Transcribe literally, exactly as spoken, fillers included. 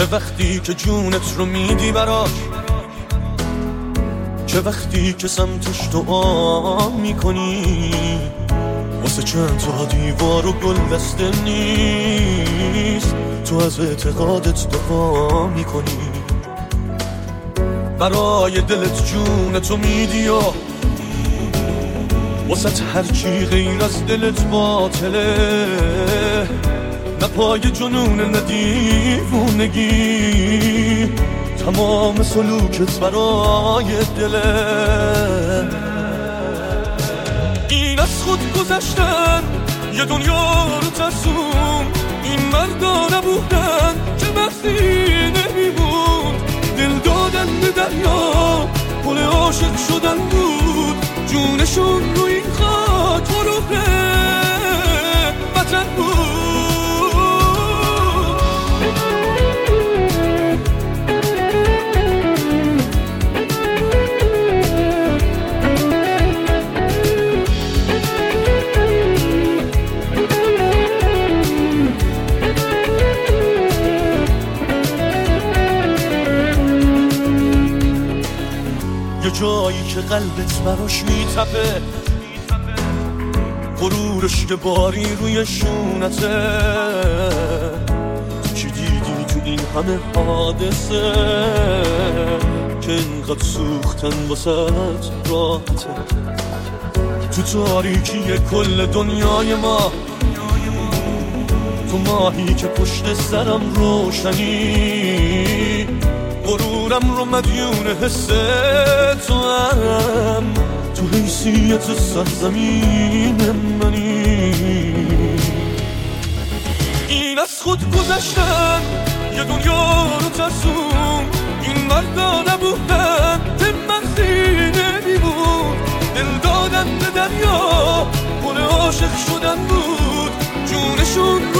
چه وقتی که جونت رو میدی براش، چه وقتی که سمتش دعا میکنی، واسه چند تا دیوار و گل دسته نیست، تو از اعتقادت دفاع میکنی، برای دلت جونتو میدی و واسه هرچی غیر از دلت باطله، نه پای جنون نه دیوونگی، تمام سلوکت برای دله. این از خود گذشتن یه دنیا رو ترسون، این مردا نبودن که بختی نمیبود، دل دادن به دریا پل عاشق شدن بود، جونشون رو این خاک روح وطن بود. یه جایی که قلبت براش میتپه، غرورش که باری روی شونته، چی دیدی تو این همه حادثه که اینقدر سوختن واسه راحته، تو تاریکی کل دنیای ما، تو ماهی که پشت سرم روشنی، غرورم رو مدیون حس تو هم، تو حیثیت سرزمین منی. این از خود گذشتن یه دنیا رو ترسون، این مردا نبودن که مغزی نمیبود، دل دادن به دریا پل عاشق شدن بود، جونشون